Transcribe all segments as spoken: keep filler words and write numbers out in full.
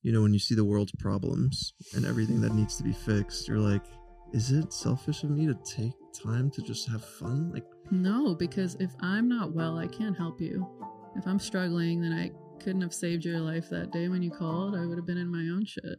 you know, when you see the world's problems and everything that needs to be fixed, you're like, is it selfish of me to take time to just have fun? Like, no, because if I'm not well, I can't help you. If I'm struggling, then I couldn't have saved your life that day when you called. I would have been in my own shit.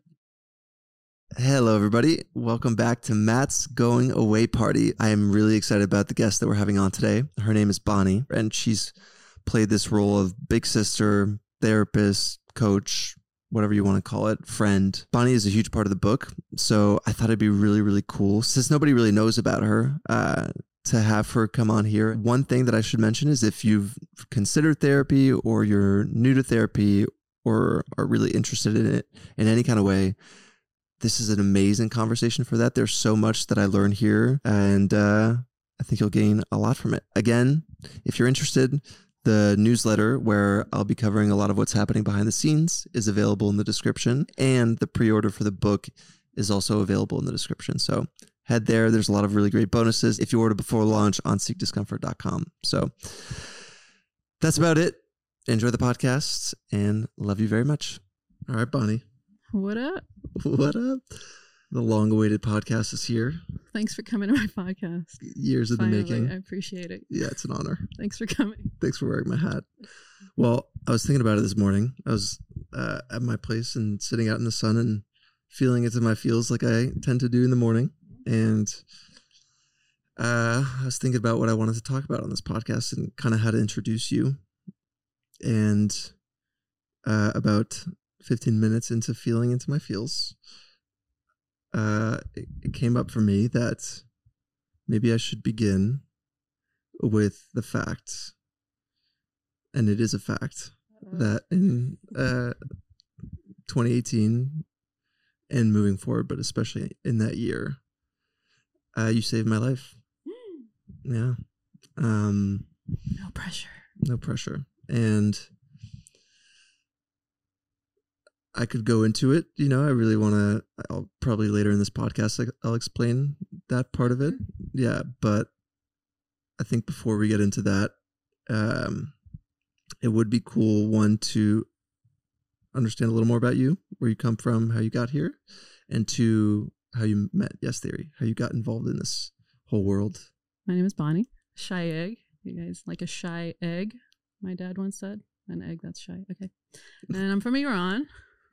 Hello, everybody. Welcome back to Matt's Going Away Party. I am really excited about the guest that we're having on today. Her name is Bonnie, and she's played this role of big sister, therapist, coach, whatever you want to call it, friend. Bonnie is a huge part of the book, so I thought it'd be really, really cool, since nobody really knows about her, uh, to have her come on here. One thing that I should mention is if you've considered therapy or you're new to therapy or are really interested in it in any kind of way, this is an amazing conversation for that. There's so much that I learned here, and uh, I think you'll gain a lot from it. Again, if you're interested, the newsletter where I'll be covering a lot of what's happening behind the scenes is available in the description, and the pre-order for the book is also available in the description. So head there. There's a lot of really great bonuses if you order before launch on seek discomfort dot com. So that's about it. Enjoy the podcast and love you very much. All right, Bonnie. What up? What up? The long-awaited podcast is here. Thanks for coming to my podcast. Years in Finally, the making. I appreciate it. Yeah, it's an honor. Thanks for coming. Thanks for wearing my hat. Well, I was thinking about it this morning. I was uh, at my place and sitting out in the sun and feeling it in my feels like I tend to do in the morning. And uh, I was thinking about what I wanted to talk about on this podcast and kind of how to introduce you. And uh, about fifteen minutes into feeling into my feels, uh, it, it came up for me that maybe I should begin with the fact, and it is a fact, that in uh, twenty eighteen and moving forward, but especially in that year, uh, you saved my life. Yeah. Um, no pressure. No pressure. And I could go into it, you know, I really want to, I'll probably later in this podcast, I'll explain that part of it. Yeah. But I think before we get into that, um, it would be cool, one, to understand a little more about you, where you come from, how you got here, and two, how you met Yes Theory, how you got involved in this whole world. My name is Bonnie. Shy egg. You guys like a shy egg? My dad once said. An egg that's shy. Okay. And I'm from Iran.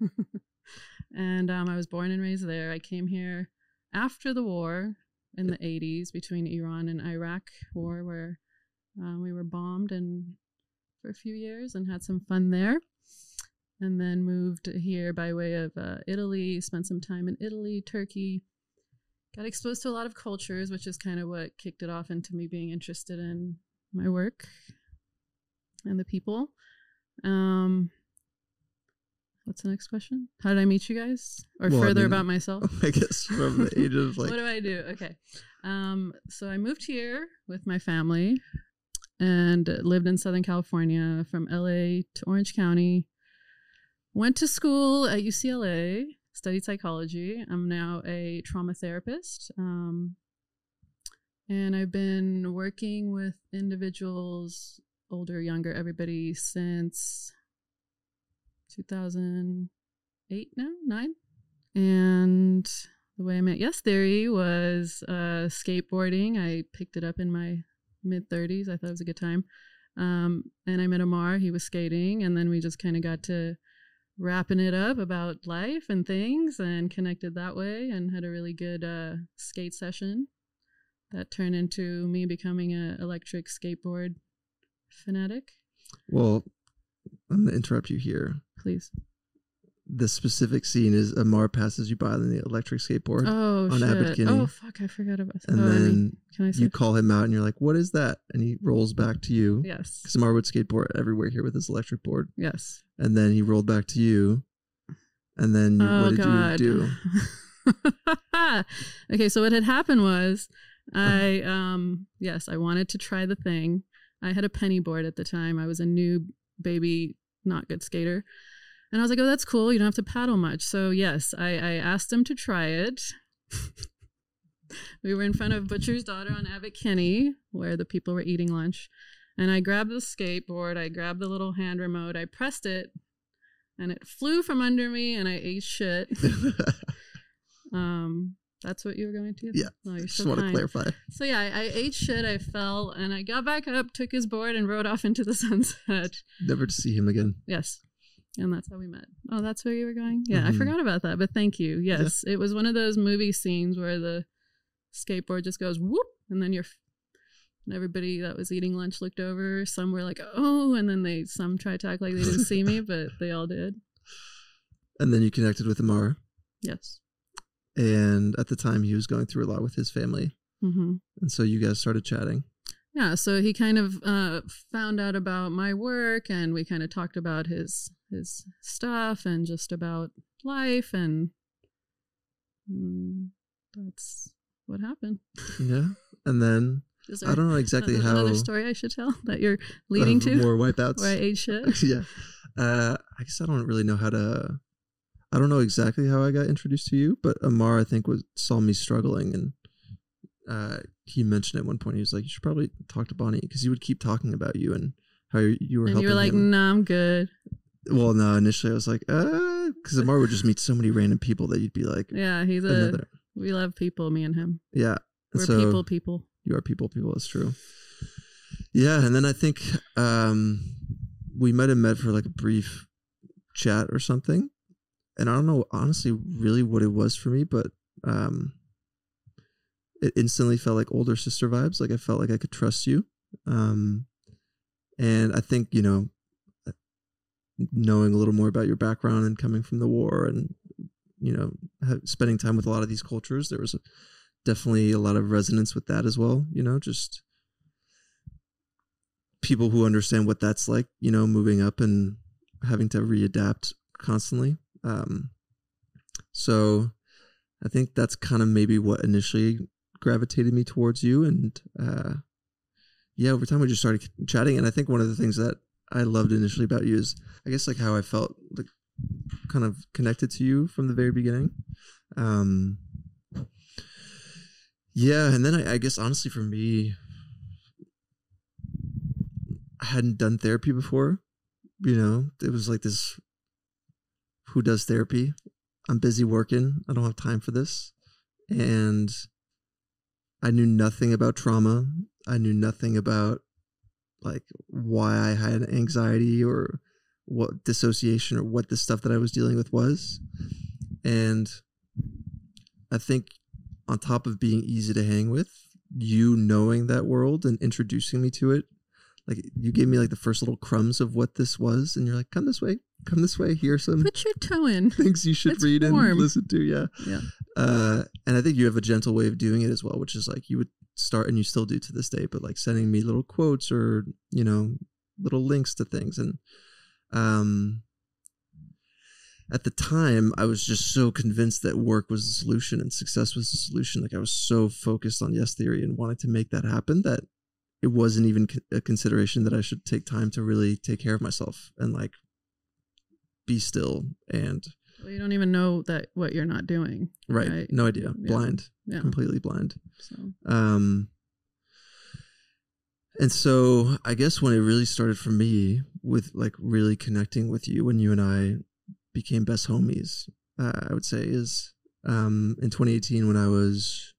and um, I was born and raised there. I came here after the war in the eighties between Iran and Iraq war, where um, we were bombed and for a few years and had some fun there. And then moved here by way of uh, Italy, spent some time in Italy, Turkey. Got exposed to a lot of cultures, which is kind of what kicked it off into me being interested in my work and the people. Um, what's the next question? How did I meet you guys? Or well, further I mean, about myself? I guess from the age of like... What do I do? Okay. Um, so I moved here with my family and lived in Southern California, from L A to Orange County. Went to school at U C L A, studied psychology. I'm now a trauma therapist. Um, and I've been working with individuals, older, younger, everybody, since two thousand eight now, nine. And the way I met Yes Theory was uh, skateboarding. I picked it up in my mid-thirties. I thought it was a good time. Um, and I met Amar. He was skating. And then we just kind of got to wrapping it up about life and things and connected that way and had a really good uh, skate session that turned into me becoming an electric skateboard fanatic. Well, I'm going to interrupt you here. Please. The specific scene is Amar passes you by on the electric skateboard oh, on shit. Abbot Kinney. Oh, fuck, I forgot about that. And oh, then I mean, can I say you call him out and you're like, what is that? And he rolls back to you. Yes. Because Amar would skateboard everywhere here with his electric board. Yes. And then he rolled back to you. And then you, oh, what did God. you do? Okay, so what had happened was I, um, yes, I wanted to try the thing. I had a penny board at the time. I was a new baby, not good skater. And I was like, oh, that's cool. You don't have to paddle much. So, yes, I, I asked him to try it. We were in front of Butcher's Daughter on Abbot Kinney, where the people were eating lunch. And I grabbed the skateboard. I grabbed the little hand remote. I pressed it. and it flew from under me, and I ate shit. um, that's what you were going to? Yeah. Oh, you're Just so want kind. to clarify. So yeah, I, I ate shit. I fell, and I got back up, took his board, and rode off into the sunset. Never to see him again. Yes. And that's how we met. Oh, that's where you were going? Yeah, Mhm. I forgot about that, but thank you. Yes, yeah. It was one of those movie scenes where the skateboard just goes whoop, and then you're, and everybody that was eating lunch looked over. Some were like, oh, and then they, some tried to act like they didn't see me, but they all did. And then you connected with Amar. Yes. And at the time, he was going through a lot with his family. Mm-hmm. And so you guys started chatting. Yeah, so he kind of uh, found out about my work, and we kind of talked about his his stuff and just about life, and mm, that's what happened. Yeah, and then Is I don't know exactly another, how. Another story I should tell that you're leading uh, to more wipeouts. where I ate shit. Yeah, uh, I guess I don't really know how to. I don't know exactly how I got introduced to you, but Amar I think was saw me struggling and. Uh, he mentioned at one point, he was like, you should probably talk to Bonnie, because he would keep talking about you and how you were and helping you were like, him. nah, I'm good. Well, no, initially I was like, uh, because Amar would just meet so many random people that you'd be like, Yeah, he's a, another. we love people, me and him. Yeah. And We're so people, people. You are people, people, that's true. Yeah, and then I think um, we might have met for like a brief chat or something. And I don't know, honestly, really what it was for me, but um, it instantly felt like older sister vibes. Like I felt like I could trust you. Um, and I think, you know, knowing a little more about your background and coming from the war and, you know, have, spending time with a lot of these cultures, there was a, definitely a lot of resonance with that as well. You know, just people who understand what that's like, you know, moving up and having to readapt constantly. Um, so I think that's kind of maybe what initially gravitated me towards you. And uh, yeah, over time we just started chatting. And I think one of the things that I loved initially about you is, I guess, like how I felt like kind of connected to you from the very beginning. Um, yeah. And then I, I guess honestly for me, I hadn't done therapy before, you know, it was like this, who does therapy? I'm busy working. I don't have time for this. And I knew nothing about trauma. I knew nothing about like why I had anxiety or what dissociation or what the stuff that I was dealing with was. And I think on top of being easy to hang with, you knowing that world and introducing me to it, like you gave me like the first little crumbs of what this was. And you're like, come this way, come this way. Here's some Put your toe in. things you should It's read warm. and listen to. Yeah. Yeah. Uh, and I think you have a gentle way of doing it as well, which is like you would start, and you still do to this day, but like sending me little quotes or, you know, little links to things. And um, at the time, I was just so convinced that work was the solution and success was the solution. Like I was so focused on yes theory and wanted to make that happen that it wasn't even a consideration that I should take time to really take care of myself and like be still. And Well, you don't even know that what you're not doing. right. Right? No idea. Yeah. Blind. Yeah. Completely blind. So Um, and so I guess when it really started for me with like really connecting with you, when you and I became best homies, uh, I would say is um, in twenty eighteen when I was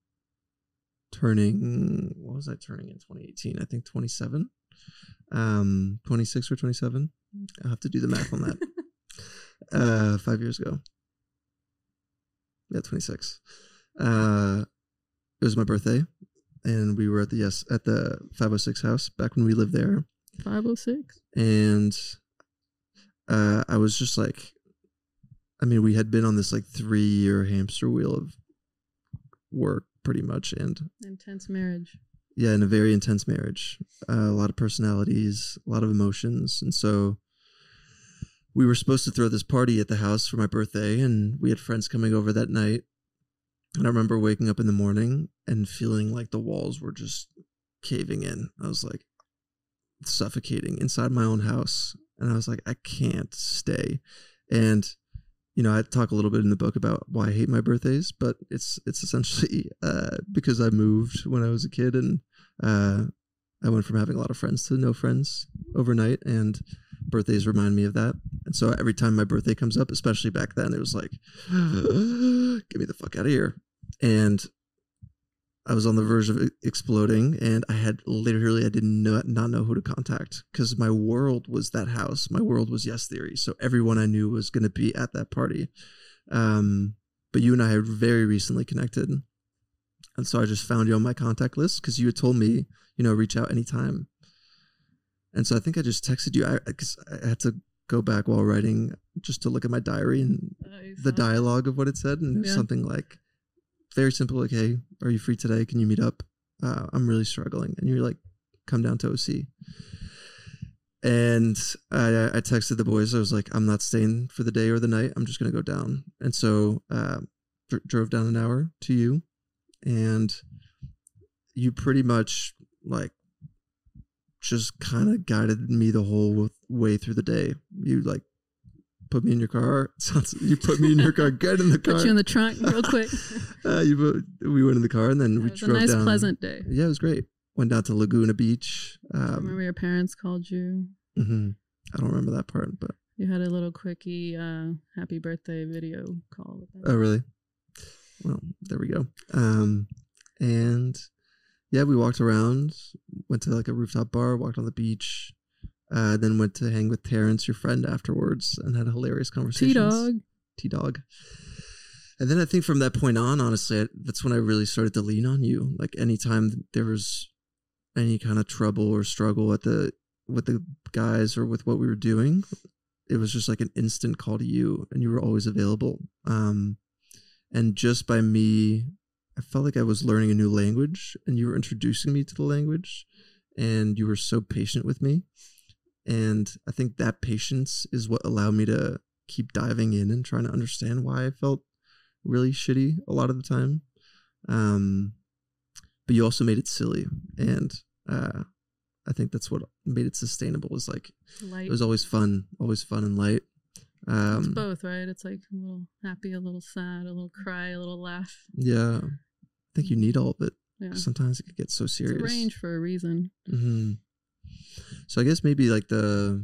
turning, what was I turning in twenty eighteen? I think twenty-seven, um, twenty-six or twenty-seven. I'll have to do the math on that. uh, five years ago. Yeah, twenty-six. Uh, it was my birthday, and we were at the yes at the five oh six house back when we lived there. five oh six. And uh, I was just like, I mean, we had been on this like three year hamster wheel of work, pretty much, and Intense marriage. yeah, in a very intense marriage, uh, a lot of personalities, a lot of emotions, and so we were supposed to throw this party at the house for my birthday, and we had friends coming over that night. And I remember waking up in the morning and feeling like the walls were just caving in. I was like suffocating inside my own house. And I was like, I can't stay. And, you know, I talk a little bit in the book about why I hate my birthdays, but it's it's essentially uh, because I moved when I was a kid, and uh, I went from having a lot of friends to no friends overnight. And birthdays remind me of that. And so every time my birthday comes up, especially back then, it was like, get me the fuck out of here. And I was on the verge of exploding, and I had literally, I did not, not know who to contact because my world was that house. My world was Yes Theory. So everyone I knew was going to be at that party. Um, but you and I had very recently connected. And so I just found you on my contact list because you had told me, you know, reach out anytime. And so I think I just texted you because I, I had to go back while writing just to look at my diary and oh, the dialogue of what it said. And it was yeah. something like, very simple, like, hey, are you free today? Can you meet up? Uh, I'm really struggling. And you're like, come down to O C. And I, I texted the boys. I was like, I'm not staying for the day or the night. I'm just going to go down. And so uh, dr- drove down an hour to you. And you pretty much like just kind of guided me the whole way through the day. You like put me in your car. You put me in your car. Get in the car. Put you in the trunk real quick. uh, you put, we went in the car and then it we was drove a nice, down. pleasant day. Yeah, it was great. Went down to Laguna Beach. Um, I remember your parents called you. Mm-hmm. I don't remember that part, but you had a little quickie uh, happy birthday video call. With that. Oh, really? Well, there we go. Um, and yeah, we walked around. Went to like a rooftop bar. Walked on the beach. Uh, then went to hang with Terrence, your friend, afterwards, and had a hilarious conversation. T-Dog. T-Dog. And then I think from that point on, honestly, I, that's when I really started to lean on you. Like anytime there was any kind of trouble or struggle at the with the guys or with what we were doing, it was just like an instant call to you, and you were always available. Um, and just by me, I felt like I was learning a new language, and you were introducing me to the language, and you were so patient with me. And I think that patience is what allowed me to keep diving in and trying to understand why I felt really shitty a lot of the time. Um, but you also made it silly. And uh, I think that's what made it sustainable, was like, light. It was always fun, always fun and light. Um, it's both, right? It's like a little happy, a little sad, a little cry, a little laugh. Yeah. I think you need all of it. Yeah. Sometimes it could get so serious. It's a range for a reason. Mm-hmm. So I guess maybe like the,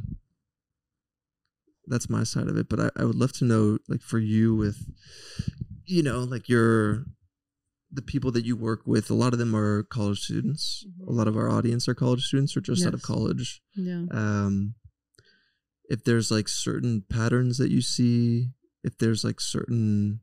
that's my side of it, but I, I would love to know, like for you with, you know, like your, the people that you work with, a lot of them are college students. Mm-hmm. A lot of our audience are college students or just yes. out of college. Yeah. Um, if there's like certain patterns that you see, if there's like certain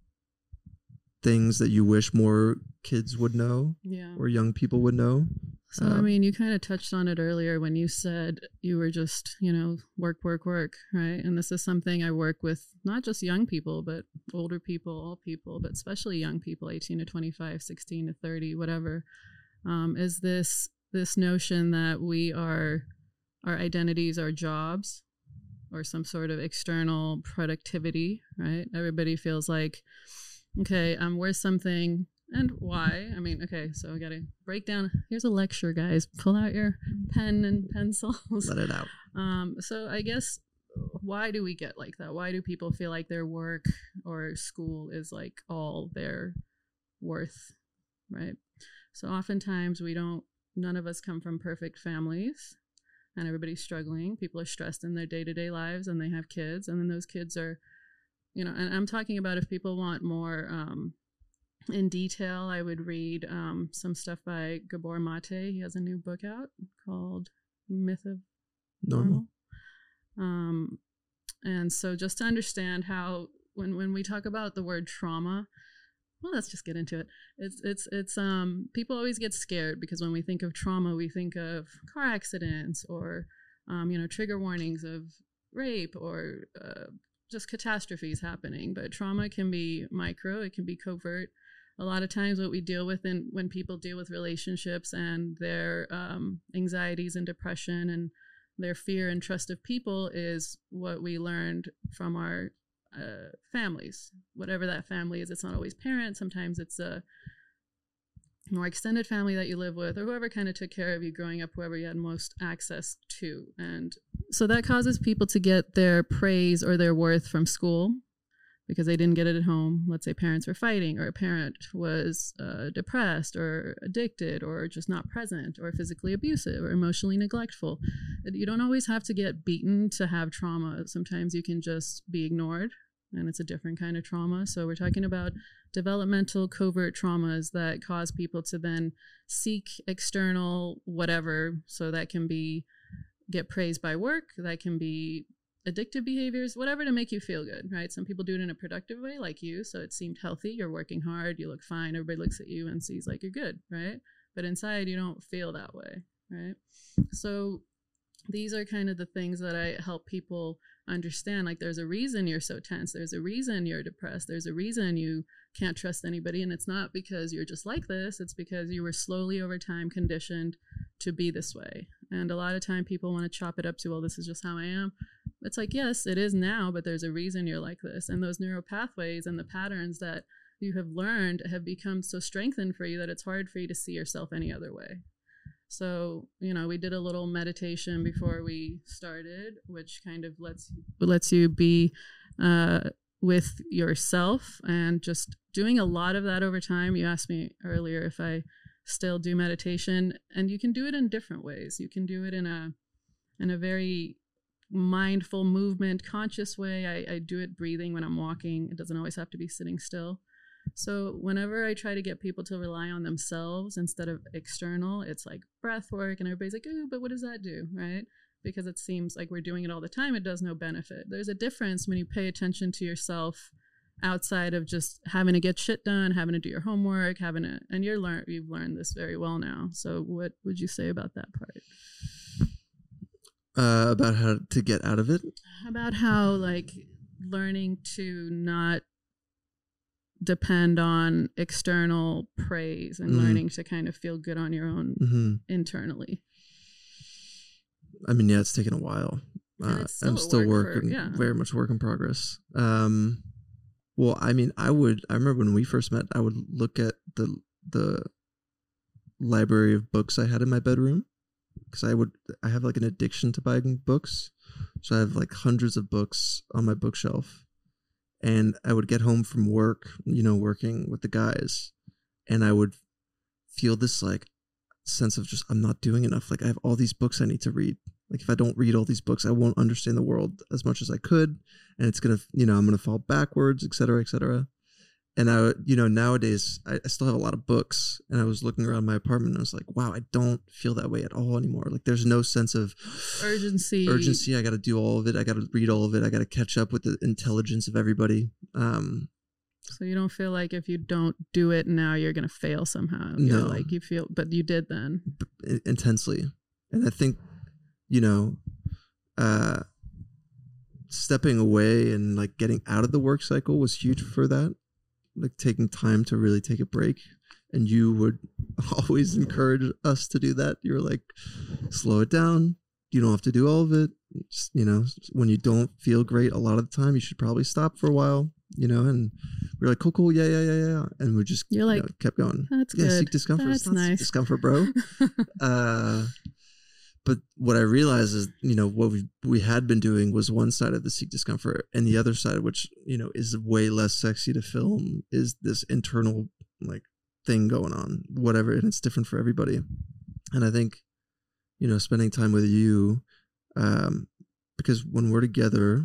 things that you wish more kids would know yeah. or young people would know. So, um, I mean, you kind of touched on it earlier when you said you were just, you know, work, work, work, right? And this is something I work with, not just young people, but older people, all people, but especially young people, eighteen to twenty-five, sixteen to thirty, whatever, um, is this this notion that we are, our identities are jobs or some sort of external productivity, right? Everybody feels like, okay, I'm worth something. And why? I mean, okay, so we got to break down. Here's a lecture, guys. Pull out your pen and pencils. Let it out. Um, so I guess, why do we get like that? Why do people feel like their work or school is like all their worth, right? So oftentimes we don't, none of us come from perfect families, and everybody's struggling. People are stressed in their day-to-day lives, and they have kids, and then those kids are, you know, and I'm talking about if people want more, um, in detail, I would read um, some stuff by Gabor Mate. He has a new book out called Myth of Normal. Normal. Um, and so just to understand how, when, when we talk about the word trauma, well, let's just get into it. It's, it's, it's, um, people always get scared because when we think of trauma, we think of car accidents or, um, you know, trigger warnings of rape or uh, just catastrophes happening. But trauma can be micro, it can be covert. A lot of times what we deal with in, when people deal with relationships and their um, anxieties and depression and their fear and trust of people is what we learned from our uh, families, whatever that family is. It's not always parents. Sometimes it's a more extended family that you live with or whoever kind of took care of you growing up, whoever you had most access to. And so that causes people to get their praise or their worth from school, because they didn't get it at home. Let's say parents were fighting, or a parent was uh, depressed or addicted or just not present or physically abusive or emotionally neglectful. You don't always have to get beaten to have trauma. Sometimes you can just be ignored, and it's a different kind of trauma. So we're talking about developmental covert traumas that cause people to then seek external whatever. So that can be get praised by work, that can be addictive behaviors, whatever to make you feel good, right? Some people do it in a productive way, like you. So it seemed healthy. You're working hard. You look fine. Everybody looks at you and sees like you're good, right? But inside, you don't feel that way, right? So these are kind of the things that I help people understand. Like, there's a reason you're so tense. There's a reason you're depressed. There's a reason you can't trust anybody. And it's not because you're just like this. It's because you were slowly over time conditioned to be this way. And a lot of time people want to chop it up to, well, this is just how I am. It's like, yes, it is now, but there's a reason you're like this. And those neural pathways and the patterns that you have learned have become so strengthened for you that it's hard for you to see yourself any other way. So, you know, we did a little meditation before we started, which kind of lets lets you be uh, with yourself, and just doing a lot of that over time. You asked me earlier if I still do meditation, and you can do it in different ways. You can do it in a in a very mindful movement, conscious way. I, I do it breathing when I'm walking. It doesn't always have to be sitting still. So whenever I try to get people to rely on themselves instead of external, it's like breath work, and everybody's like, oh, but what does that do, right? Because it seems like we're doing it all the time. It does no benefit. There's a difference when you pay attention to yourself outside of just having to get shit done, having to do your homework, having to, and you're learn, you've learned this very well now. So what would you say about that part? Uh, about how to get out of it? About how, like, learning to not depend on external praise and mm. learning to kind of feel good on your own mm-hmm. internally. I mean, yeah, it's taken a while. Uh, still I'm still work working, for, yeah. very much work in progress. Um, well, I mean, I would, I remember when we first met, I would look at the, the library of books I had in my bedroom, because I would, I have like an addiction to buying books. So I have like hundreds of books on my bookshelf. And I would get home from work, you know, working with the guys, and I would feel this like sense of just, I'm not doing enough. Like, I have all these books I need to read. Like, if I don't read all these books, I won't understand the world as much as I could. And it's going to, you know, I'm going to fall backwards, et cetera, et cetera. And I, you know, nowadays I, I still have a lot of books, and I was looking around my apartment and I was like, wow, I don't feel that way at all anymore. Like, there's no sense of urgency, urgency. I got to do all of it. I got to read all of it. I got to catch up with the intelligence of everybody. Um, so you don't feel like if you don't do it now, you're going to fail somehow. You're no, like you feel, but you did then. B- intensely. And I think, you know, uh, stepping away and like getting out of the work cycle was huge for that. Like, taking time to really take a break. And you would always encourage us to do that. You were like, slow it down. You don't have to do all of it. Just, you know, when you don't feel great a lot of the time, you should probably stop for a while, you know. And we were like, cool, cool, yeah, yeah, yeah, yeah. And we just You're like, you know, kept going. That's yeah, good. Seek discomfort. That's it's not nice. Discomfort, bro. uh, but what I realized is, you know, what we we had been doing was one side of the seek discomfort, and the other side, which, you know, is way less sexy to film, is this internal like thing going on, whatever, and it's different for everybody. And I think, you know, spending time with you, um, because when we're together,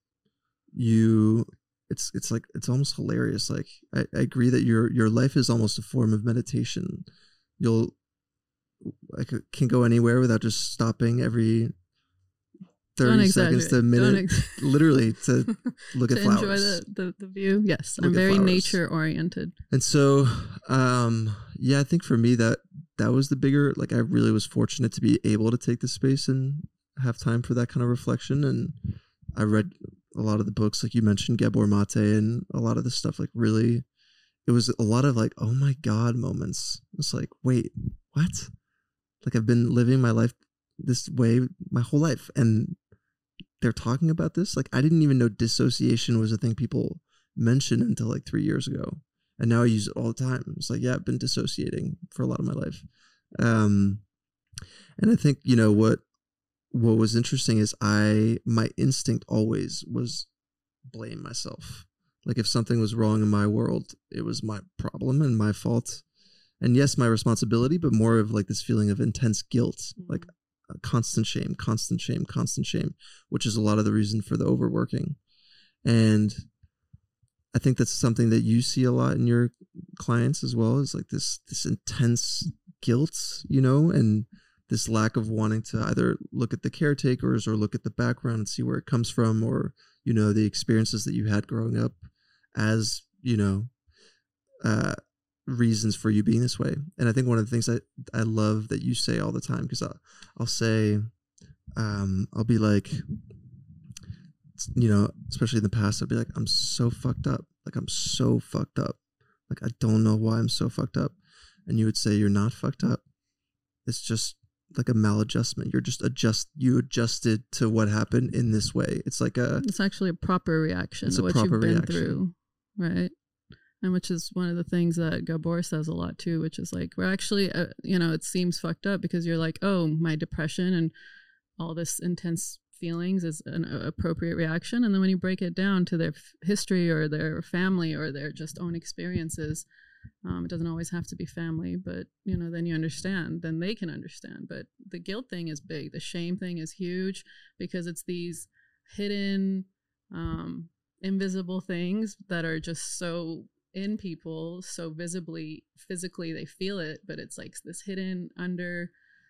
you, it's it's like it's almost hilarious. Like, I, I agree that your your life is almost a form of meditation. You'll I can go anywhere without just stopping every thirty seconds to a minute, ex- literally to look to at flowers. Enjoy the, the, the view. Yes, look I'm very nature oriented. And so, um, yeah, I think for me that that was the bigger, like, I really was fortunate to be able to take the space and have time for that kind of reflection. And I read a lot of the books, like you mentioned, Gabor Mate, and a lot of the stuff, like, really, it was a lot of like, oh my God moments. It's like, wait, what? Like, I've been living my life this way my whole life, and they're talking about this. Like, I didn't even know dissociation was a thing people mentioned until like three years ago, and now I use it all the time. It's like, yeah, I've been dissociating for a lot of my life. Um, and I think, you know, what what was interesting is I my instinct always was blame myself. Like if something was wrong in my world, it was my problem and my fault. And yes, my responsibility, but more of like this feeling of intense guilt, mm-hmm. like uh, constant shame, constant shame, constant shame, which is a lot of the reason for the overworking. And I think that's something that you see a lot in your clients as well, is like this this intense guilt, you know, and this lack of wanting to either look at the caretakers or look at the background and see where it comes from, or, you know, the experiences that you had growing up as, you know, uh, reasons for you being this way. And I think one of the things that I love that you say all the time, because I'll, I'll say, um, I'll be like, you know, especially in the past, I'll be like, I'm so fucked up. Like, I'm so fucked up. Like, I don't know why I'm so fucked up. And you would say, you're not fucked up. It's just like a maladjustment. You're just adjust, you adjusted to what happened in this way. It's like a, it's actually a proper reaction to what you've been reaction. through. Right. And which is one of the things that Gabor says a lot too, which is like, we're actually, uh, you know, it seems fucked up because you're like, oh, my depression and all this intense feelings is an appropriate reaction. And then when you break it down to their f- history or their family or their just own experiences, um, it doesn't always have to be family, but, you know, then you understand, then they can understand. But the guilt thing is big. The shame thing is huge because it's these hidden, um, invisible things that are just so in people, so visibly, physically they feel it, but it's like this hidden under,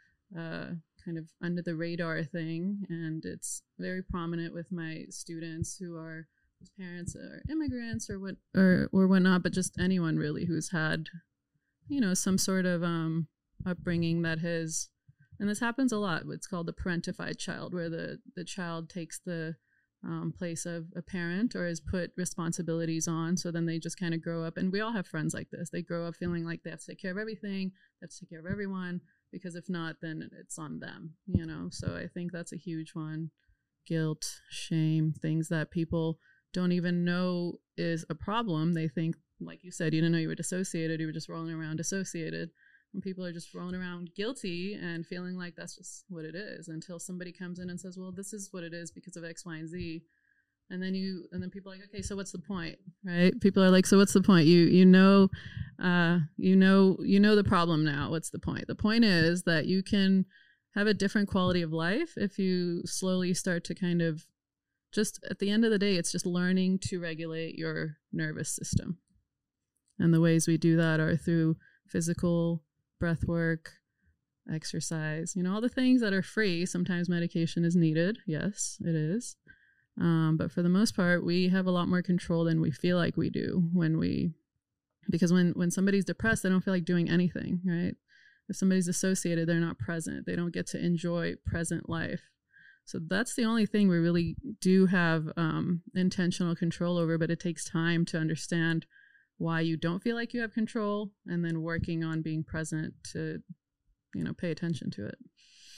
uh, kind of under the radar thing. And it's very prominent with my students who are, whose parents are immigrants or what, or, or whatnot, but just anyone really who's had, you know, some sort of, um, upbringing that has, and this happens a lot. It's called the parentified child, where the, the child takes the, Um, place of a parent or has put responsibilities on. So then they just kind of grow up, and we all have friends like this. They grow up feeling like they have to take care of everything, they have to take care of everyone, because if not, then it's on them, you know? So I think that's a huge one. Guilt, shame, things that people don't even know is a problem. They think, like you said, you didn't know you were dissociated. You were just rolling around dissociated. And people are just rolling around guilty and feeling like that's just what it is until somebody comes in and says, well, this is what it is because of X, Y, and Z. And then you, and then people are like, okay, so what's the point, right? People are like, so what's the point? You, you know, uh, you know, you know the problem now. What's the point? The point is that you can have a different quality of life if you slowly start to kind of just, at the end of the day, it's just learning to regulate your nervous system. And the ways we do that are through physical breath work, exercise, you know, all the things that are free. Sometimes medication is needed. Yes, it is. Um, but for the most part, we have a lot more control than we feel like we do when we, because when, when somebody's depressed, they don't feel like doing anything, right? If somebody's associated, they're not present. They don't get to enjoy present life. So that's the only thing we really do have um, intentional control over, but it takes time to understand why you don't feel like you have control, and then working on being present to, you know, pay attention to it.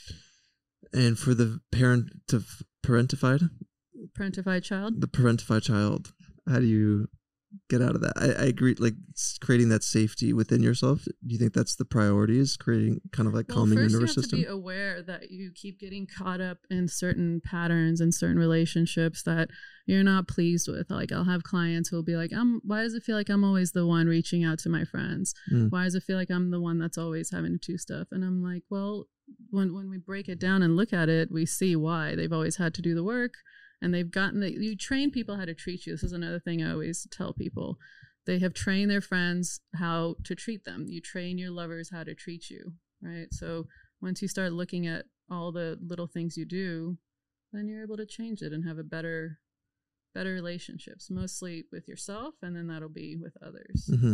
And for the parent to parentified, parentified child, the parentified child, how do you get out of that? I, I agree, like creating that safety within yourself. Do you think that's the priority, is creating kind of like well, calming your nervous nervous system? You have to be aware that you keep getting caught up in certain patterns and certain relationships that you're not pleased with. Like I'll have clients who will be like, "Um, why does it feel like I'm always the one reaching out to my friends? Mm. Why does it feel like I'm the one that's always having to do stuff?" And I'm like, well, when when we break it down and look at it, we see why. They've always had to do the work. And they've gotten the, you train people how to treat you. This is another thing I always tell people. They have trained their friends how to treat them. You train your lovers how to treat you, right? So once you start looking at all the little things you do, then you're able to change it and have a better, better relationships, mostly with yourself, and then that'll be with others. Mm-hmm.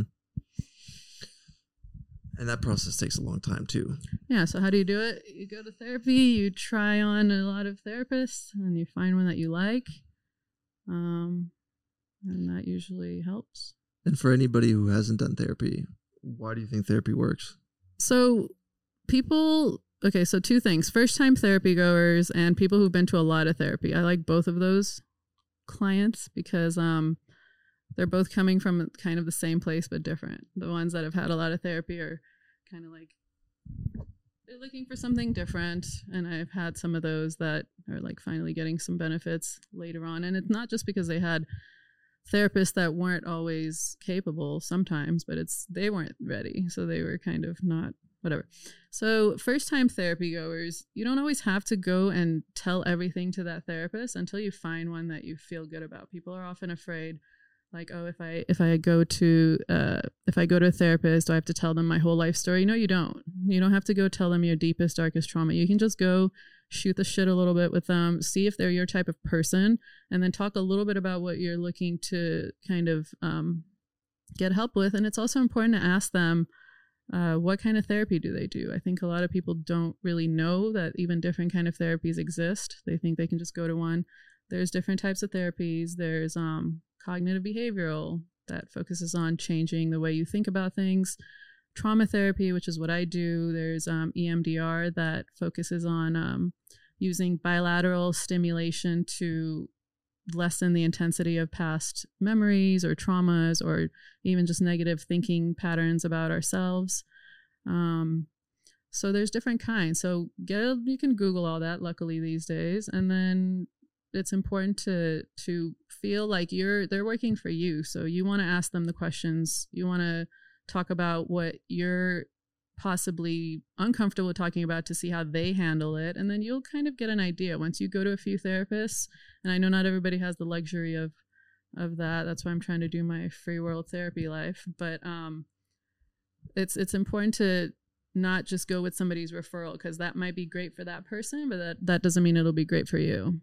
And that process takes a long time too. Yeah. So how do you do it? You go to therapy, you try on a lot of therapists, and you find one that you like. Um, and that usually helps. And for anybody who hasn't done therapy, why do you think therapy works? So people, okay, so two things. First time therapy goers and people who've been to a lot of therapy. I like both of those clients because, um, they're both coming from kind of the same place, but different. The ones that have had a lot of therapy are kind of like, they're looking for something different. And I've had some of those that are like finally getting some benefits later on. And it's not just because they had therapists that weren't always capable sometimes, but it's they weren't ready. So they were kind of not, whatever. So first time therapy goers, you don't always have to go and tell everything to that therapist until you find one that you feel good about. People are often afraid, like, oh, if I if I go to uh, if I go to a therapist, do I have to tell them my whole life story? No, you don't. You don't have to go tell them your deepest, darkest trauma. You can just go shoot the shit a little bit with them, see if they're your type of person, and then talk a little bit about what you're looking to kind of um, get help with. And it's also important to ask them, uh, what kind of therapy do they do? I think a lot of people don't really know that even different kind of therapies exist. They think they can just go to one. There's different types of therapies. There's um, cognitive behavioral that focuses on changing the way you think about things. Trauma therapy, which is what I do. There's um, E M D R that focuses on um, using bilateral stimulation to lessen the intensity of past memories or traumas or even just negative thinking patterns about ourselves. Um, so there's different kinds. So get a, you can Google all that, luckily these days, and then it's important to to feel like you're they're working for you. So you want to ask them the questions. You want to talk about what you're possibly uncomfortable talking about to see how they handle it. And then you'll kind of get an idea once you go to a few therapists. And I know not everybody has the luxury of of that. That's why I'm trying to do my free world therapy life. But um, it's it's important to not just go with somebody's referral, because that might be great for that person, but that, that doesn't mean it'll be great for you.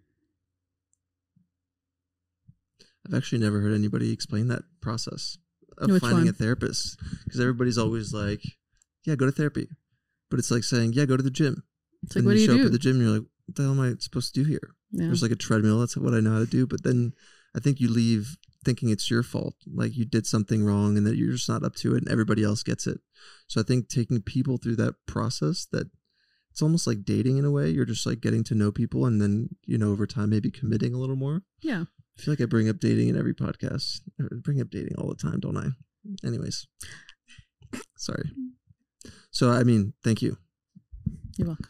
I've actually never heard anybody explain that process of Which finding one? a therapist, because everybody's always like, yeah, go to therapy. But it's like saying, yeah, go to the gym. It's like, and what you do you show do? up at the gym and you're like, what the hell am I supposed to do here? Yeah. There's like a treadmill. That's what I know how to do. But then I think you leave thinking it's your fault. Like you did something wrong and that you're just not up to it and everybody else gets it. So I think taking people through that process, that it's almost like dating in a way. You're just like getting to know people and then, you know, over time, maybe committing a little more. Yeah. I feel like I bring up dating in every podcast. I bring up dating all the time, don't I? Anyways, sorry. So, I mean, thank you. You're welcome.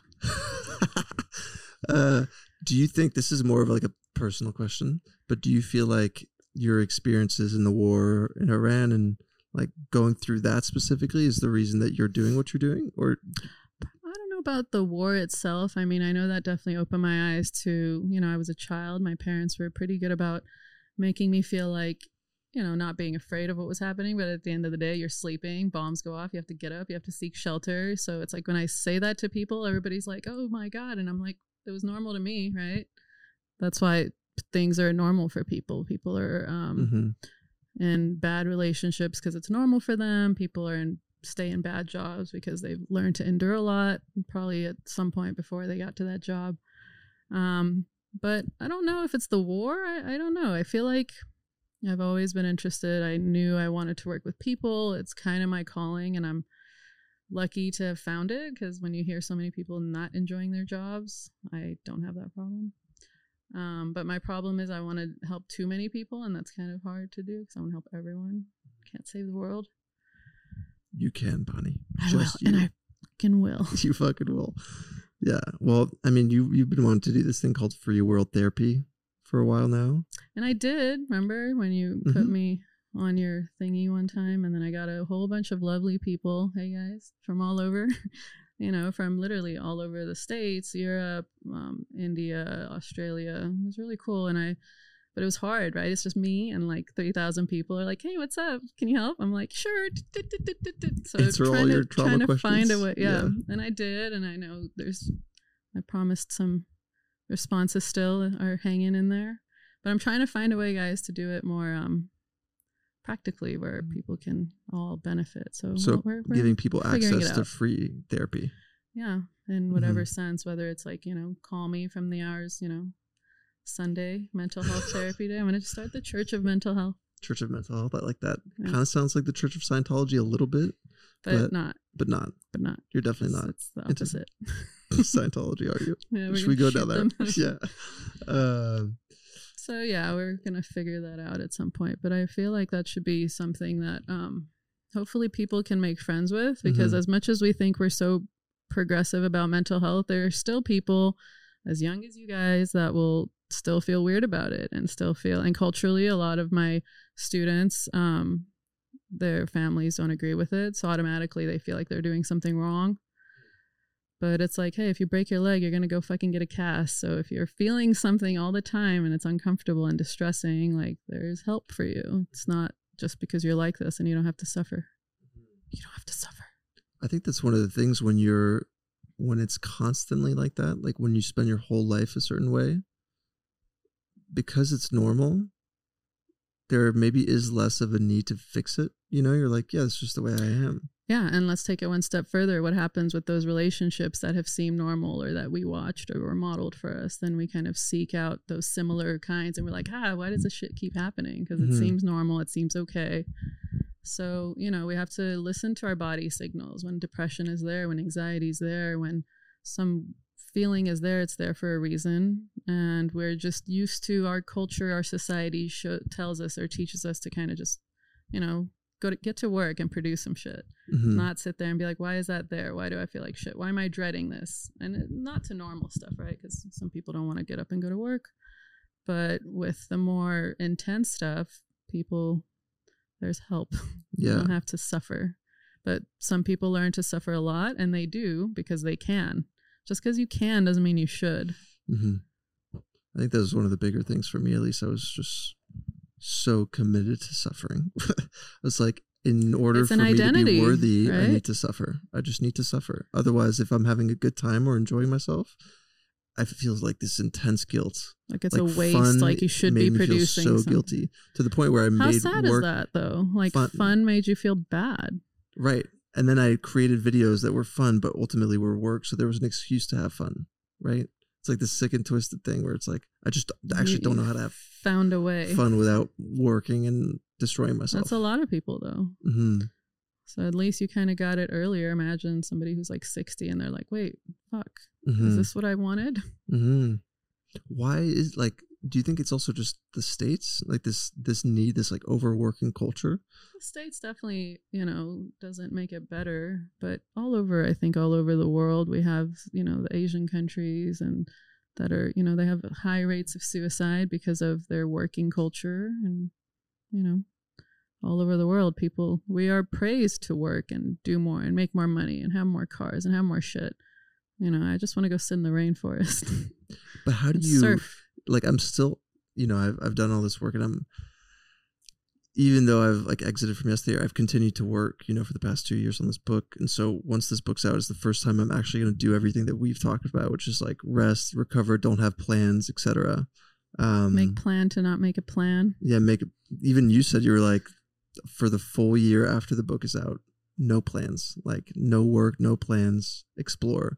uh, do you think, this is more of like a personal question, but do you feel like your experiences in the war in Iran and like going through that specifically is the reason that you're doing what you're doing? Or I don't know about the war itself. I mean, I know that definitely opened my eyes to, you know, I was a child. My parents were pretty good about making me feel like, you know, not being afraid of what was happening. But at the end of the day, you're sleeping, bombs go off, you have to get up, you have to seek shelter. So it's like when I say that to people, everybody's like, oh my God. And I'm like, it was normal to me, right? That's why things are normal for people. People are um, mm-hmm. in bad relationships because it's normal for them. People are in stay in bad jobs because they've learned to endure a lot, probably at some point before they got to that job. Um, but I don't know if it's the war. I, I don't know. I feel like I've always been interested. I knew I wanted to work with people. It's kind of my calling, and I'm lucky to have found it, because when you hear so many people not enjoying their jobs, I don't have that problem. Um, but my problem is I want to help too many people, and that's kind of hard to do because I want to help everyone. Can't save the world. You can, Bonnie. I will, and I fucking will. You fucking will. Yeah. Well, I mean, you, you've been wanting to do this thing called Free World Therapy for a while now. And I did, remember when you mm-hmm. put me on your thingy one time, and then I got a whole bunch of lovely people, hey guys, from all over, you know, from literally all over the States, Europe, um, India, Australia. It was really cool. And I, but it was hard, right? It's just me and like three thousand people are like, hey, what's up? Can you help? I'm like, sure. So Answer trying all to, your trauma trying to questions. find a way. Yeah. yeah. And I did. And I know there's, I promised some responses still are hanging in there. But I'm trying to find a way, guys, to do it more um, practically where people can all benefit. So, so we're, we're giving people access to free therapy. Yeah. In whatever mm-hmm. sense, whether it's like, you know, call me from the hours, you know, Sunday, mental health therapy day. I'm going to start the Church of Mental Health. Church of Mental Health. I like that. Yeah. Kind of sounds like the Church of Scientology a little bit. But, but not. But not. But not. You're definitely it's, not. It's the opposite. Scientology, are you? Yeah, Should we go down there? yeah. Uh, so, yeah, we're going to figure that out at some point. But I feel like that should be something that um, hopefully people can make friends with. Because mm-hmm. as much as we think we're so progressive about mental health, there are still people as young as you guys that will still feel weird about it and still feel, and culturally, a lot of my students, um, their families don't agree with it. So automatically they feel like they're doing something wrong. But it's like, hey, if you break your leg, you're going to go fucking get a cast. So if you're feeling something all the time and it's uncomfortable and distressing, like there's help for you. It's not just because you're like this and you don't have to suffer. You don't have to suffer. I think that's one of the things when you're, when it's constantly like that, like when you spend your whole life a certain way, because it's normal, there maybe is less of a need to fix it. You know, you're like, yeah, it's just the way I am. Yeah, and let's take it one step further. What happens with those relationships that have seemed normal or that we watched or were modeled for us? Then we kind of seek out those similar kinds and we're like, ah, why does this shit keep happening? Because Mm-hmm. it seems normal, it seems okay. So, you know, we have to listen to our body signals when depression is there, when anxiety is there, when some feeling is there, it's there for a reason. And we're just used to our culture, our society show, tells us or teaches us to kind of just, you know, go to get to work and produce some shit. Mm-hmm. Not sit there and be like, why is that there? Why do I feel like shit? Why am I dreading this? And it, not to normal stuff, right? Because some people don't want to get up and go to work. But with the more intense stuff, people, there's help. Yeah. You don't have to suffer. But some people learn to suffer a lot, and they do because they can. Just because you can doesn't mean you should. Mm-hmm. I think that was one of the bigger things for me, at least. I was just so committed to suffering. I was like, in order It's for an me identity, to be worthy, right? I need to suffer. I just need to suffer. Otherwise, if I'm having a good time or enjoying myself, I feel like this intense guilt. Like it's Like a waste. fun Like you should made be me feel producing. so something. guilty to the point where I How made sad work is that though? Like fun. fun made you feel bad. Right. And then I created videos that were fun, but ultimately were work. So there was an excuse to have fun. Right. It's like this sick and twisted thing where it's like, I just actually You- don't know how to have Found a way. fun without working and destroying myself. That's a lot of people though. Mm-hmm. So at least you kind of got it earlier. Imagine somebody who's like sixty and they're like, wait, fuck, Mm-hmm. is this what I wanted? Mm-hmm. Why is like, do you think it's also just the States? Like this, this need, this like overworking culture? The States definitely, you know, doesn't make it better, but all over, I think all over the world, we have, you know, the Asian countries and that are, you know, they have high rates of suicide because of their working culture. And, you know, all over the world, people, we are praised to work and do more and make more money and have more cars and have more shit. You know, I just want to go sit in the rainforest. But how do and you, surf. like, I'm still, you know, I've, I've done all this work and I'm, even though I've like exited from yesterday, I've continued to work, you know, for the past two years on this book. And so once this book's out, it's the first time I'm actually going to do everything that we've talked about, which is like rest, recover, don't have plans, et cetera. Um, Make plan to not make a plan. yeah, make, even you said you were like, for the full year after the book is out, no plans, like no work, no plans, explore.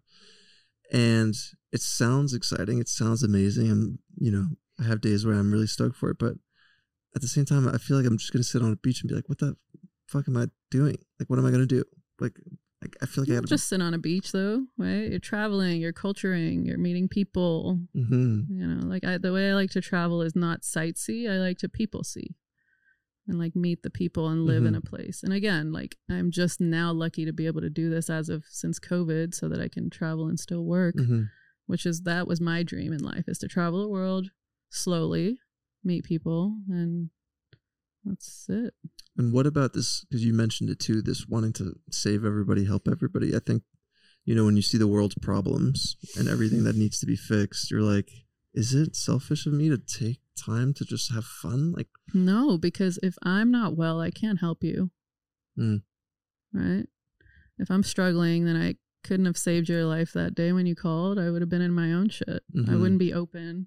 And it sounds exciting. It sounds amazing. And, you know, I have days where I'm really stoked for it, but at the same time, I feel like I'm just going to sit on a beach and be like, what the fuck am I doing? Like, what am I going to do? Like, like I feel like You I don't gotta just sit on a beach though, right? You're traveling, you're culturing, you're meeting people. Mm-hmm. You know, like I, the way I like to travel is not sightsee. I like to people see and like meet the people and live Mm-hmm. in a place. And again, like I'm just now lucky to be able to do this as of since COVID so that I can travel and still work, Mm-hmm. which is, that was my dream in life, is to travel the world slowly, meet people, and that's it. And what about this? Because you mentioned it too, this wanting to save everybody, help everybody. I think, you know, when you see the world's problems and everything that needs to be fixed, you're like, is it selfish of me to take time to just have fun? Like, No, because if I'm not well, I can't help you. Mm. Right? If I'm struggling, then I couldn't have saved your life that day when you called. I would have been in my own shit. I Mhm. wouldn't be open.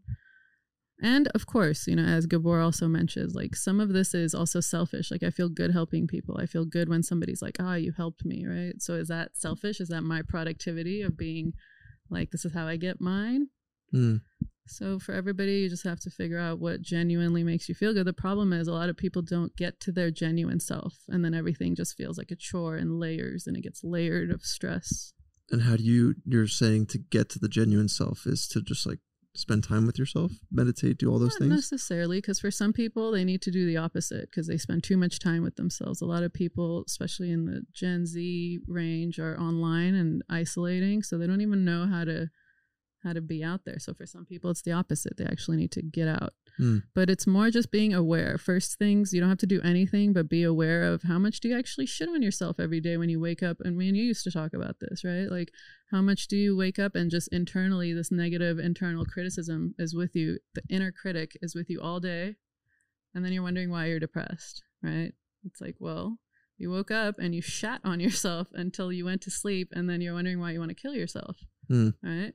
And of course, you know, as Gabor also mentions, like some of this is also selfish. Like I feel good helping people. I feel good when somebody's like, ah, oh, you helped me, right? So is that selfish? Is that my productivity of being like, this is how I get mine? Mm. So for everybody, you just have to figure out what genuinely makes you feel good. The problem is a lot of people don't get to their genuine self, and then everything just feels like a chore and layers, and it gets layered of stress. And how do you, you're saying to get to the genuine self is to just like spend time with yourself, meditate, do all those Not things? necessarily, because for some people, they need to do the opposite because they spend too much time with themselves. A lot of people, especially in the Gen Z range, are online and isolating, so they don't even know how to how to be out there. So for some people, it's the opposite. They actually need to get out. Mm. But it's more just being aware. First things, you don't have to do anything, but be aware of how much do you actually shit on yourself every day when you wake up. And me and you used to talk about this, right? Like, how much do you wake up and just internally, this negative internal criticism is with you. The inner critic is with you all day. And then you're wondering why you're depressed, right? It's like, well, you woke up and you shat on yourself until you went to sleep. And then you're wondering why you want to kill yourself, Mm. right?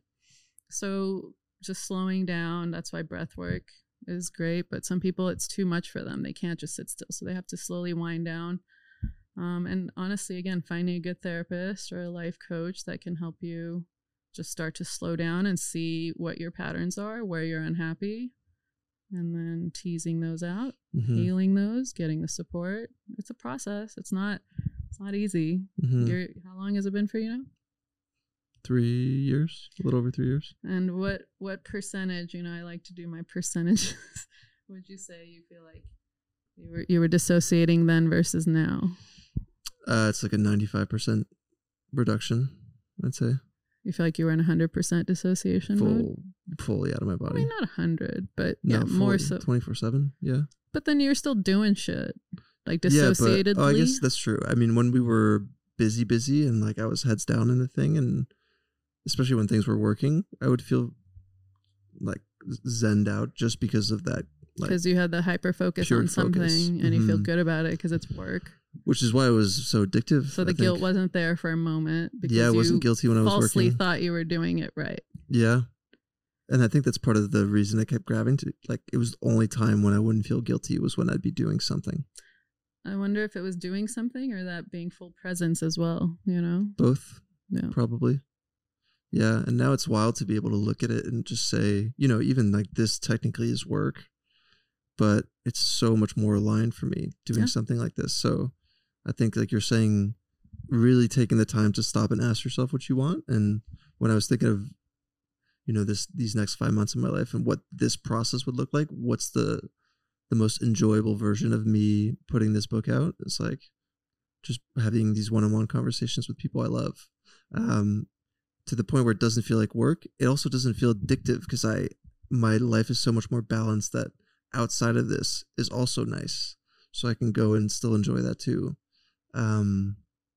So just slowing down, that's why breath work is great, but some people it's too much for them. They can't just sit still, so they have to slowly wind down. Um, and honestly, again, finding a good therapist or a life coach that can help you just start to slow down and see what your patterns are, where you're unhappy, and then teasing those out, Mm-hmm. healing those, getting the support. It's a process. It's not. It's not easy. Mm-hmm. You're, how long has it been for you now? Three years, a little over three years. And what what percentage, you know, I like to do my percentages. Would you say you feel like you were you were dissociating then versus now? Uh, it's like a ninety-five percent reduction, I'd say. You feel like you were in one hundred percent dissociation Full, mode? fully out of my I body. mean, not one hundred, but No, yeah, more so. twenty-four seven, yeah. But then you're still doing shit, like Yeah, dissociatedly. but, oh, I guess that's true. I mean, when we were busy, busy, and like I was heads down in the thing, and especially when things were working, I would feel like zenned out just because of that. Because like, you had the hyper focus pure on something focus. and Mm-hmm. you feel good about it because it's work. Which is why it was so addictive. So the I guilt think. wasn't there for a moment. Because yeah, I you wasn't guilty when I was falsely working. thought you were doing it right. Yeah. And I think that's part of the reason I kept grabbing to, like, it was the only time when I wouldn't feel guilty was when I'd be doing something. I wonder if it was doing something or that being full presence as well, you know? Both, Yeah. probably. Yeah, and now it's wild to be able to look at it and just say, you know, even like this technically is work, but it's so much more aligned for me doing Yeah. something like this. So I think, like you're saying, really taking the time to stop and ask yourself what you want. And when I was thinking of, you know, this these next five months of my life and what this process would look like, what's the the most enjoyable version of me putting this book out? It's like just having these one-on-one conversations with people I love. Um, to the point where it doesn't feel like work. It also doesn't feel addictive because I my life is so much more balanced that outside of this is also nice. So I can go and still enjoy that too. Um,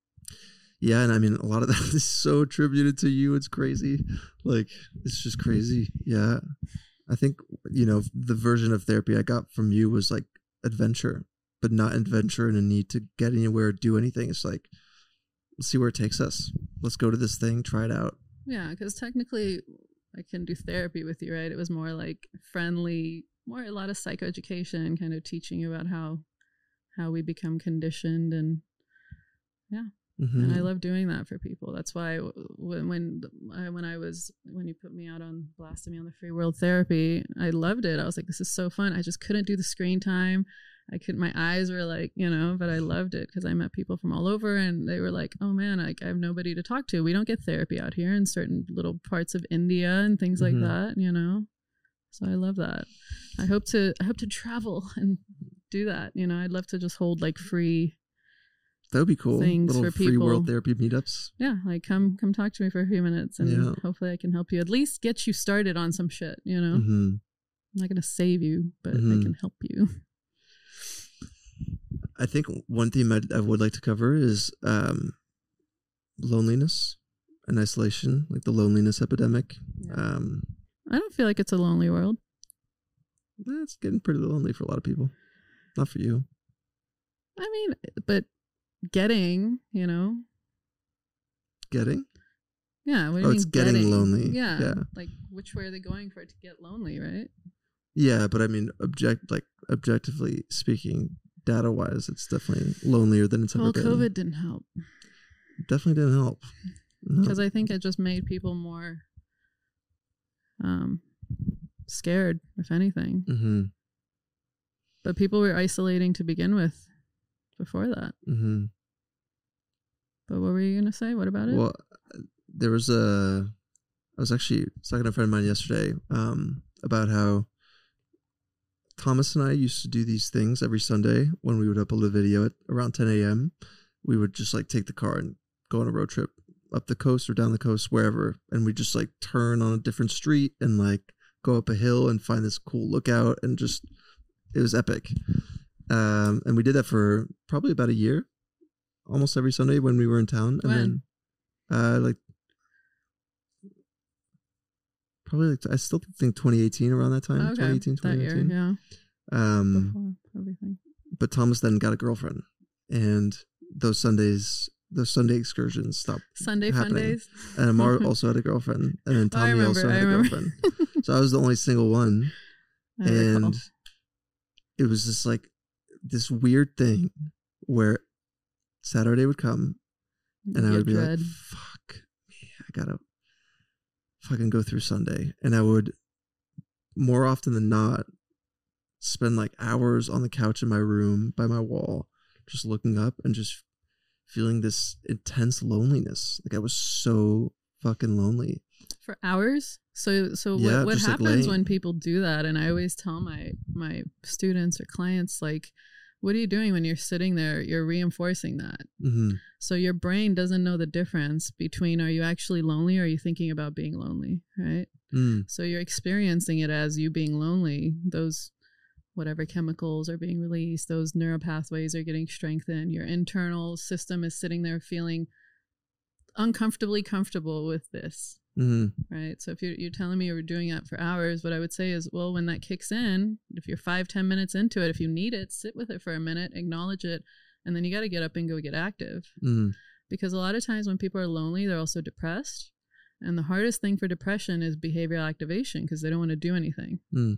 yeah, and I mean, a lot of that is so attributed to you. It's crazy. Like, it's just crazy. Yeah. I think, you know, the version of therapy I got from you was like adventure, but not adventure in a need to get anywhere or do anything. It's like, let's see where it takes us. Let's go to this thing, try it out. Yeah, because technically I can do therapy with you, right? It was more like friendly, more a lot of psychoeducation, kind of teaching you about how how we become conditioned, and yeah. Mm-hmm. And I love doing that for people. That's why when when I, when I was when you put me out on blasted me on the Free World Therapy, I loved it. I was like, this is so fun. I just couldn't do the screen time. I couldn't. My eyes were like, you know, but I loved it because I met people from all over, and they were like, oh man, I, I have nobody to talk to. We don't get therapy out here in certain little parts of India and things Mm-hmm. like that, you know. So I love that. I hope to I hope to travel and do that. You know, I'd love to just hold like free. That would be cool. Things Little for free people. world therapy meetups. Yeah, like come come talk to me for a few minutes, and Yeah. hopefully I can help you. At least get you started on some shit. You know, Mm-hmm. I'm not gonna save you, but Mhm. I can help you. I think one theme I'd, I would like to cover is um, loneliness and isolation, like the loneliness epidemic. Yeah. Um, I don't feel like it's a lonely world. it's getting pretty lonely for a lot of people. Not for you. I mean, but getting, you know, Getting? yeah. What do you Oh, mean it's getting lonely. Yeah, Yeah. like which way are they going for it to get lonely, right? Yeah, but I mean, object like objectively speaking, data wise, it's definitely lonelier than it's Well, ever been. COVID didn't help Definitely didn't help. No. because I think it just made people more um scared, if anything. Mm-hmm. But people were isolating to begin with before that. Mm-hmm. But what were you gonna say? What about it? Well, there was a. I was actually talking to a friend of mine yesterday um, about how Thomas and I used to do these things every Sunday when we would upload a video at around ten a.m. We would just like take the car and go on a road trip up the coast or down the coast, wherever. And we just like turn on a different street and like go up a hill and find this cool lookout, and just, it was epic. Um, and we did that for probably about a year, almost every Sunday when we were in town. And when? then, uh, like, probably like, I still think twenty eighteen, around that time, okay. twenty eighteen, twenty nineteen. That year, yeah. Um, Before everything. But Thomas then got a girlfriend, and those Sundays, those Sunday excursions stopped Sunday happening. fun days. And Amar also had a girlfriend, and then Tommy remember, also I had a remember. girlfriend. So I was the only single one, I and recall. it was just like this weird thing where Saturday would come, and I You would be dread. like, "Fuck me, I gotta fucking go through Sunday," and I would, more often than not, spend like hours on the couch in my room by my wall, just looking up and just feeling this intense loneliness. Like I was so fucking lonely. For hours. So so Yeah, what, what just, like, happens laying. when people do that? And I always tell my my students or clients, like, what are you doing when you're sitting there? You're reinforcing that. Mm-hmm. So your brain doesn't know the difference between, are you actually lonely or are you thinking about being lonely, right? Mm. So you're experiencing it as you being lonely. Those whatever chemicals are being released, those neural pathways are getting strengthened. Your internal system is sitting there feeling uncomfortably comfortable with this, Mm-hmm. right? So if you're, you're telling me you were doing that for hours, what I would say is, well, when that kicks in, if you're five, ten minutes into it, if you need it, sit with it for a minute, acknowledge it, and then you got to get up and go get active. Mm-hmm. Because a lot of times when people are lonely, they're also depressed. And the hardest thing for depression is behavioral activation, because they don't want to do anything. Mm.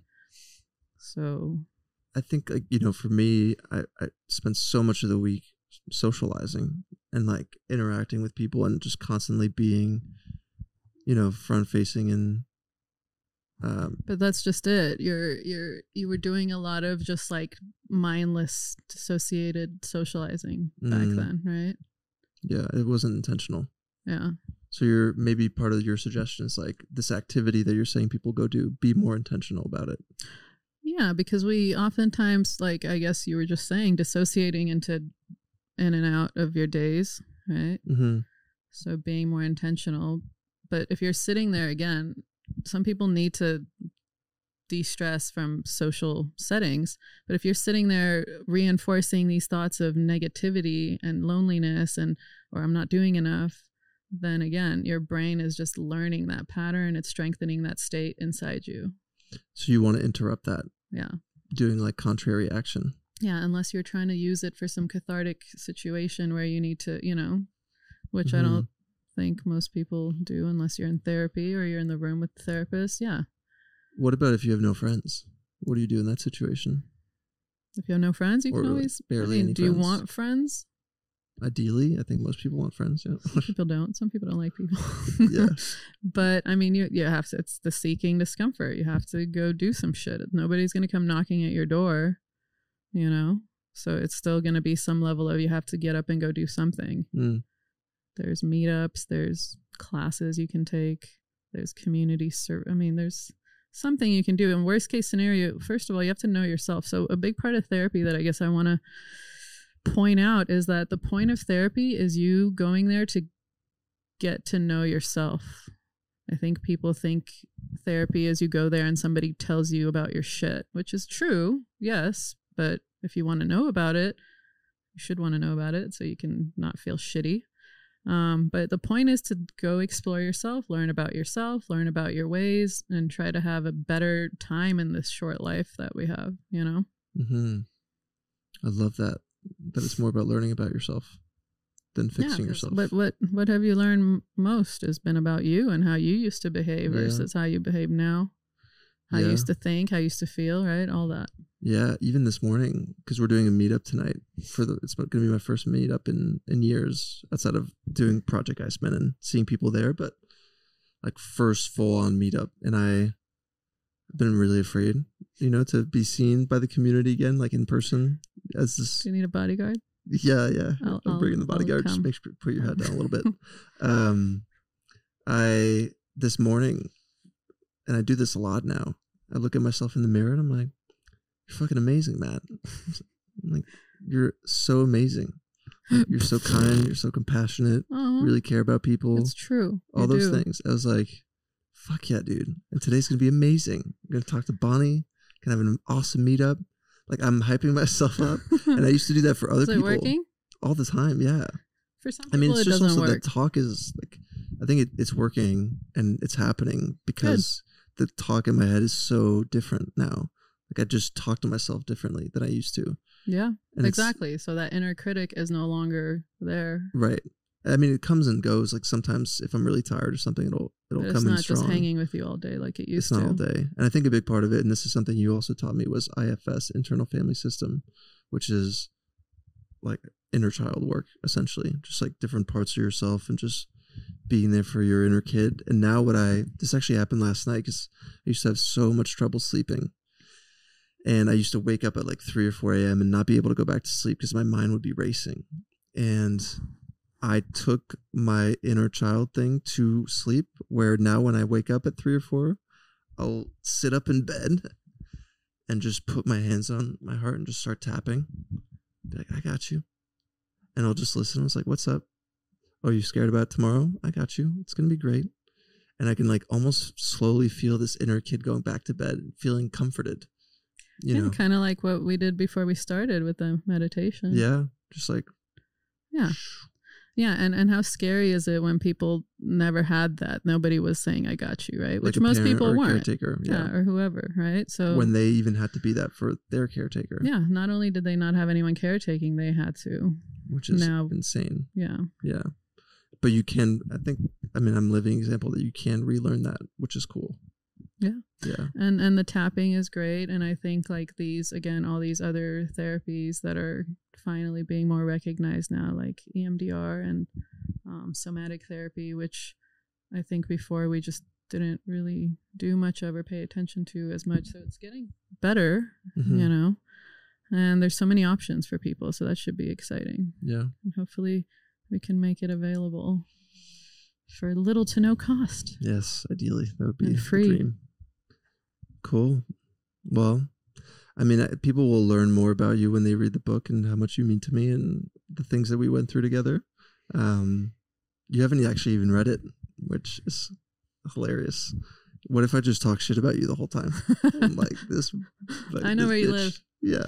So I think, like, you know, for me, I, I spent so much of the week socializing and like interacting with people and just constantly being, you know, front facing and um But that's just it. You're you're you were doing a lot of just like mindless, dissociated socializing back Mm. then, right? yeah, it wasn't intentional. Yeah. So you're maybe part of your suggestion is like this activity that you're saying people go do, be more intentional about it. Yeah, because we oftentimes, like I guess you were just saying, dissociating into in and out of your days, right? Mm-hmm. So being more intentional. But if you're sitting there again, some people need to de-stress from social settings. But if you're sitting there reinforcing these thoughts of negativity and loneliness and, or I'm not doing enough, then again, your brain is just learning that pattern. It's strengthening that state inside you. So you want to interrupt that, Yeah. doing like contrary action. Yeah. Unless you're trying to use it for some cathartic situation where you need to, you know, which Mhm. I don't think most people do unless you're in therapy or you're in the room with the therapist. Yeah. What about if you have no friends? What do you do in that situation? If you have no friends, you Or, can like, always. barely I mean, any do you friends. want friends? Ideally, I think most people want friends. Yeah. Some people don't. Some people don't like people. Yeah. But I mean, you you have to. It's the seeking discomfort. You have to go do some shit. Nobody's gonna come knocking at your door, you know. So it's still gonna be some level of you have to get up and go do something. Mm. There's meetups. There's classes you can take. There's community ser- I mean, there's something you can do. In worst case scenario, first of all, you have to know yourself. So a big part of therapy that I guess I want to point out is that the point of therapy is you going there to get to know yourself. I think people think therapy is you go there and somebody tells you about your shit, which is true, yes. But if you want to know about it, you should want to know about it so you can not feel shitty. Um, but the point is to go explore yourself, learn about yourself, learn about your ways, and try to have a better time in this short life that we have, you know? Mm-hmm. I love that. That it's more about learning about yourself than fixing Yeah, 'cause- yourself. But what, what have you learned m- most has been about you and how you used to behave Yeah. versus how you behave now, how you Yeah. used to think, how you used to feel, right? All that. Yeah, even this morning, because we're doing a meetup tonight for the, it's going to be my first meetup in, in years outside of doing Project Iceman and seeing people there, but like first full on meetup. And I, I've been really afraid, you know, to be seen by the community again, like in person as this. Do you need a bodyguard? Yeah, yeah. I'll- I'm bringing the I'll- I'll bodyguard. Just come. make sure, put your head down a little bit. Um, I, this morning, and I do this a lot now, I look at myself in the mirror and I'm like, you're fucking amazing, Matt. I'm like, you're so amazing. Like, you're so kind. You're so compassionate. Oh, Really care about people. it's true. All You those do. things. I was like, fuck yeah, dude. And today's going to be amazing. I'm going to talk to Bonnie. Can have an awesome meetup. Like, I'm hyping myself up. And I used to do that for other Is it people. working? All the time, yeah. For some I people, mean, it's it just doesn't also work. that talk is like, I think it, it's working and it's happening because the talk in my head is so different now. Like, I just talk to myself differently than I used to. Yeah, And it's- exactly. So that inner critic is no longer there. Right. I mean, it comes and goes. Like, sometimes if I'm really tired or something, it'll it'll But come it's in not strong. just hanging with you all day like it used It's not to. all day. And I think a big part of it, and this is something you also taught me, was I F S, internal family system, which is like inner child work, essentially. Just like different parts of yourself and just being there for your inner kid. And now what I, this actually happened last night because I used to have so much trouble sleeping. And I used to wake up at like three or four a.m. and not be able to go back to sleep because my mind would be racing. And I took my inner child thing to sleep, where now when I wake up at three or four, I'll sit up in bed and just put my hands on my heart and just start tapping. Be like, I got you. And I'll just listen. I was like, what's up? Oh, you scared about tomorrow? I got you. It's going to be great. And I can like almost slowly feel this inner kid going back to bed, feeling comforted. You know? Kind of like what we did before we started with the meditation. Yeah. Just like. Yeah. Yeah. And, and how scary is it when people never had that? Nobody was saying, I got you, right? Which like a most parent people or a weren't. caretaker. Yeah. Yeah. Or whoever, right? So When they even had to be that for their caretaker. yeah, not only did they not have anyone caretaking, they had to. Which is Now- insane. Yeah. Yeah. But you can, I think, I mean, I'm a living example that you can relearn that, which is cool. Yeah. Yeah. And and the tapping is great. And I think like these, again, all these other therapies that are finally being more recognized now, like E M D R and um, somatic therapy, which I think before we just didn't really do much of or pay attention to as much. So it's getting better, Mhm. you know, and there's so many options for people. So that should be exciting. Yeah. And hopefully we can make it available for little to no cost. Yes. Ideally, that would be And the free. dream. Cool. Well, I mean, I- people will learn more about you when they read the book and how much you mean to me and the things that we went through together. Um, you haven't actually even read it, which is hilarious. What if I just talk shit about you the whole time? I'm like this. Like I know this where you bitch. live. Yeah.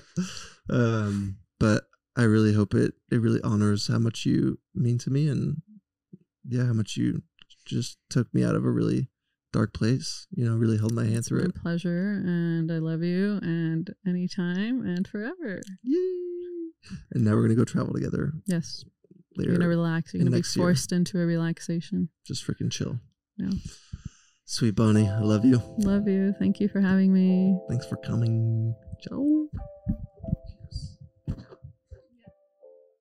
Um, but I really hope it, it really honors how much you mean to me and yeah, how much you just took me out of a really dark place, you know, really held my hand It's through my it. pleasure, and I love you, and anytime and forever. Yay. And now we're going to go travel together Yes. later. You're going to relax. You're in going to be next year. forced into a relaxation. Just freaking chill. Yeah. Sweet Bonnie, I love you. Love you. Thank you for having me. Thanks for coming. Ciao.